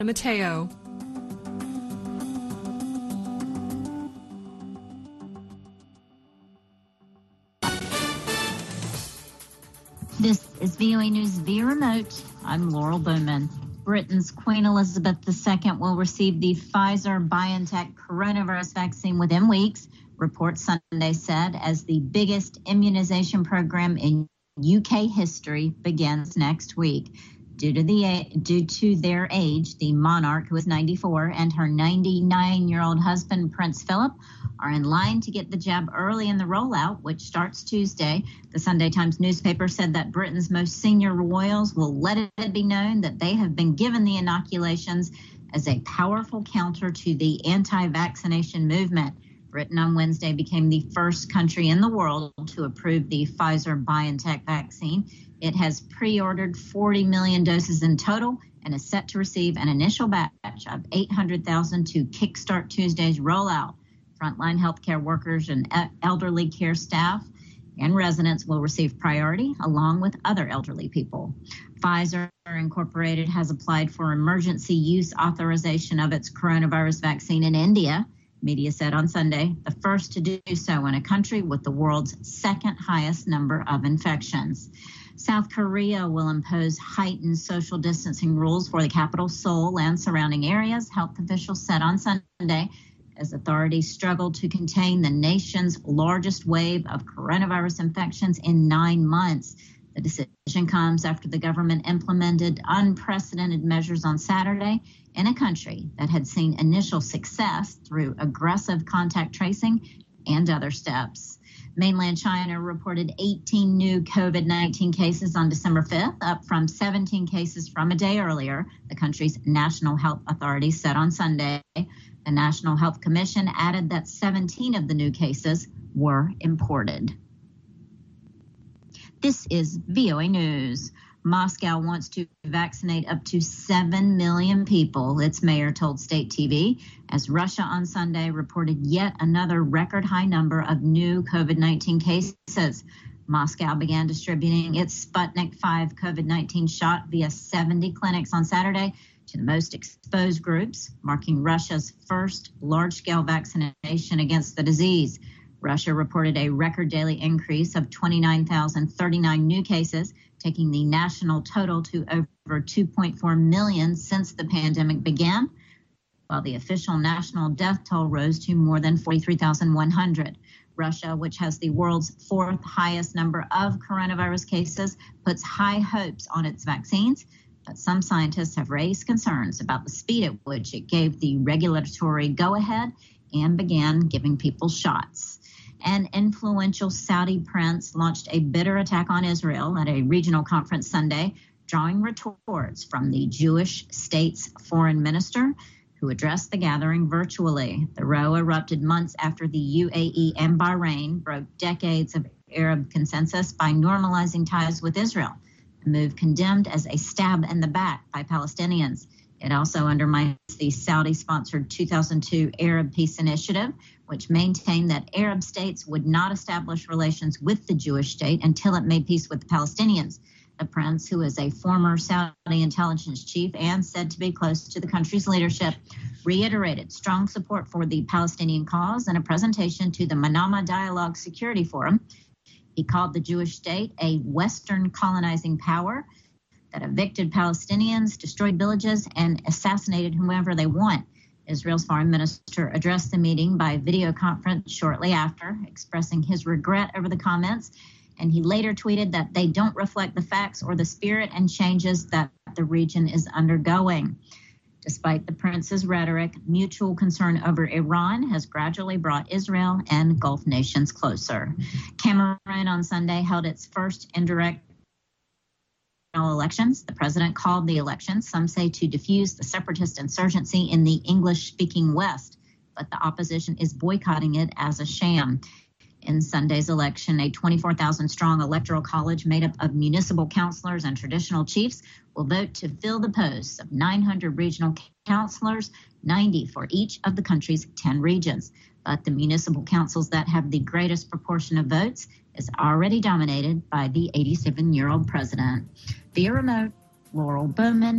Mateo. This is VOA News via remote. I'm Laurel Bowman. Britain's Queen Elizabeth II will receive the Pfizer-BioNTech coronavirus vaccine within weeks, reports Sunday said, as the biggest immunization program in UK history begins next week. Due to their age, the monarch, who is 94, and her 99-year-old husband, Prince Philip, are in line to get the jab early in the rollout, which starts Tuesday. The Sunday Times newspaper said that Britain's most senior royals will let it be known that they have been given the inoculations as a powerful counter to the anti-vaccination movement. Britain on Wednesday became the first country in the world to approve the Pfizer-BioNTech vaccine. It has pre-ordered 40 million doses in total and is set to receive an initial batch of 800,000 to kickstart Tuesday's rollout. Frontline healthcare workers and elderly care staff and residents will receive priority along with other elderly people. Pfizer Incorporated has applied for emergency use authorization of its coronavirus vaccine in India, media said on Sunday, the first to do so in a country with the world's second highest number of infections. South Korea will impose heightened social distancing rules for the capital, Seoul, and surrounding areas, health officials said on Sunday, as authorities struggle to contain the nation's largest wave of coronavirus infections in 9 months. The decision comes after the government implemented unprecedented measures on Saturday in a country that had seen initial success through aggressive contact tracing and other steps. Mainland China reported 18 new COVID-19 cases on December 5th, up from 17 cases from a day earlier, the country's National Health Authority said on Sunday. The National Health Commission added that 17 of the new cases were imported. This is VOA News. Moscow wants to vaccinate up to 7 million people, its mayor told state TV, as Russia on Sunday reported yet another record high number of new COVID-19 cases. Moscow began distributing its Sputnik V COVID-19 shot via 70 clinics on Saturday to the most exposed groups, marking Russia's first large-scale vaccination against the disease. Russia reported a record daily increase of 29,039 new cases, taking the national total to over 2.4 million since the pandemic began, while the official national death toll rose to more than 43,100. Russia, which has the world's fourth highest number of coronavirus cases, puts high hopes on its vaccines, but some scientists have raised concerns about the speed at which it gave the regulatory go-ahead and began giving people shots. An influential Saudi prince launched a bitter attack on Israel at a regional conference Sunday, drawing retorts from the Jewish state's foreign minister, who addressed the gathering virtually. The row erupted months after the UAE and Bahrain broke decades of Arab consensus by normalizing ties with Israel, a move condemned as a stab in the back by Palestinians. It also undermines the Saudi-sponsored 2002 Arab Peace Initiative, which maintained that Arab states would not establish relations with the Jewish state until it made peace with the Palestinians. The prince, who is a former Saudi intelligence chief and said to be close to the country's leadership, reiterated strong support for the Palestinian cause in a presentation to the Manama Dialogue Security Forum. He called the Jewish state a Western colonizing power that evicted Palestinians, destroyed villages, and assassinated whomever they want. Israel's foreign minister addressed the meeting by video conference shortly after, expressing his regret over the comments, and he later tweeted that they don't reflect the facts or the spirit and changes that the region is undergoing. Despite the prince's rhetoric, mutual concern over Iran has gradually brought Israel and Gulf nations closer. Cameroon on Sunday held its first indirect elections. The president called the elections, some say, to defuse the separatist insurgency in the English-speaking West, but the opposition is boycotting it as a sham. In Sunday's election, a 24,000-strong electoral college made up of municipal councilors and traditional chiefs will vote to fill the posts of 900 regional councilors, 90 for each of the country's 10 regions. But the municipal councils that have the greatest proportion of votes is already dominated by the 87-year-old president. Via remote, Laurel Bowman,